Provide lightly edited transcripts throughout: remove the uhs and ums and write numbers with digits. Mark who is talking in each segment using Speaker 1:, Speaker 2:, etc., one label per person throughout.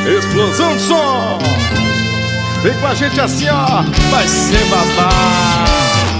Speaker 1: explosão de som. Vem com a gente assim, ó, vai ser babado.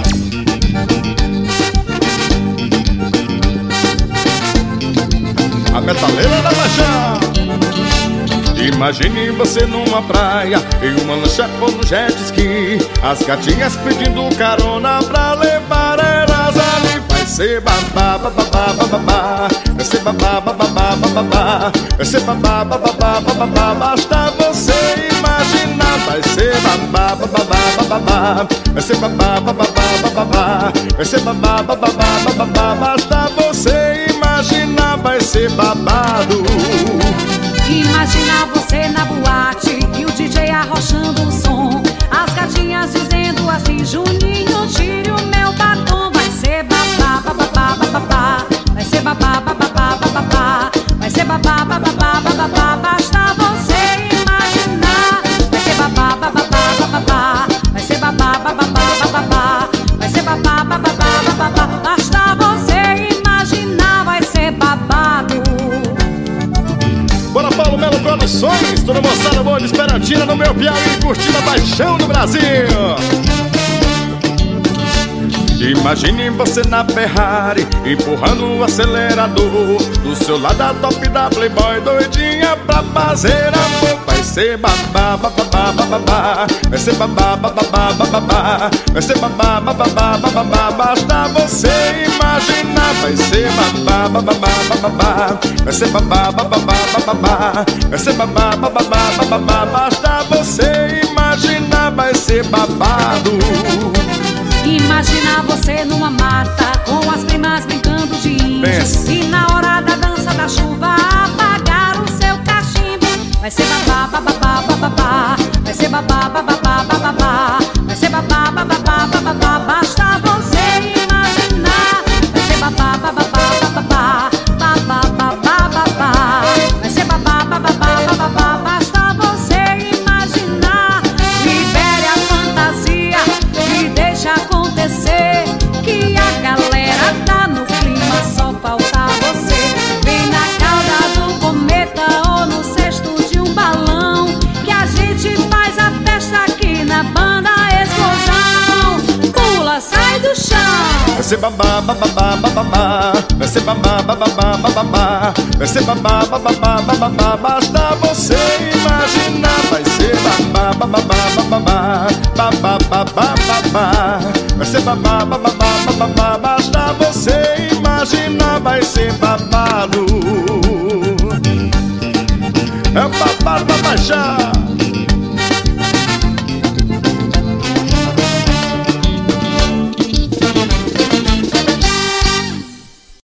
Speaker 1: A metaleira da paixão. Imagine você numa praia, em uma lancha ou no jet ski, as gatinhas pedindo carona pra levar elas ali. Vai ser babá, babá, babá, vai ser babá, babá, babá, vai ser babá, babá, babá, basta você imaginar. Vai ser babá, babá, babá, vai ser babá, babá, babá, vai ser babá, babá, babá, basta você imaginar. Vai ser babado.
Speaker 2: Imagina você na boate e o DJ arrochando o som, as gatinhas dizendo assim: Juninho, tire o meu batom. Vai ser babá, babá, babá, vai ser babá, babá, babá, vai ser babá, babá, babá, basta você imaginar. Vai ser babá, babá, babá, vai ser babá, babá, babá, vai ser babá, babá, babá, basta você imaginar. Vai ser babado.
Speaker 1: Bora, Paulo Melo Produções, toda moçada boa de Esperantina no meu Piauí, curtindo a paixão do Brasil. Imagine você na Ferrari, empurrando o acelerador, do seu lado a top da Playboy, doidinha pra fazer amor. Vai ser babá, babá, babá, vai ser babá, babá, babá, vai ser babá, babá, babá, basta você imaginar. Vai ser babá, babá, babá, vai ser babá, babá, babá, vai ser babá, babá, babá, basta você imaginar. Vai ser babado.
Speaker 2: Imagina você numa mata, com as primas brincando de índio, e na hora da dança da chuva apagar o seu cachimbo. Vai ser babá, babá, babá, vai ser babá, babá, babá, vai ser babá, babá, babá, basta você imaginar. Vai ser babá, babá, babá, babá, babá, babá, vai ser babá, babá, babá, basta você imaginar. Libere a fantasia e deixa acontecer, que a galera tá no clima, só falta você. Vem na cauda do cometa ou no cesto de um balão, que a gente faz a festa aqui na banda Explosão. Pula, sai do chão.
Speaker 1: Vai ser babá, babá, babá, vai ser babá, babá, babá, vai ser babá, babá, babá, basta você imaginar. Vai ser babá, babá, babá, babá, babá, babá, vai ser babá, babá, babá, basta você imaginar. Vai ser babado. É o babado da paixão.